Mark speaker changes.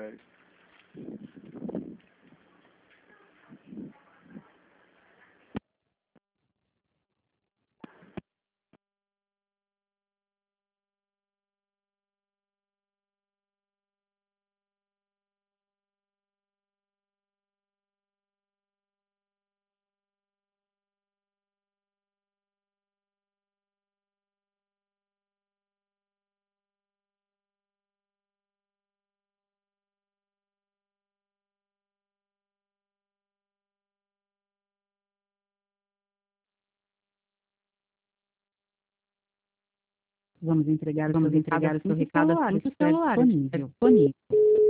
Speaker 1: celulares.
Speaker 2: Vamos entregar o seu recado assim que o celular estiver disponível.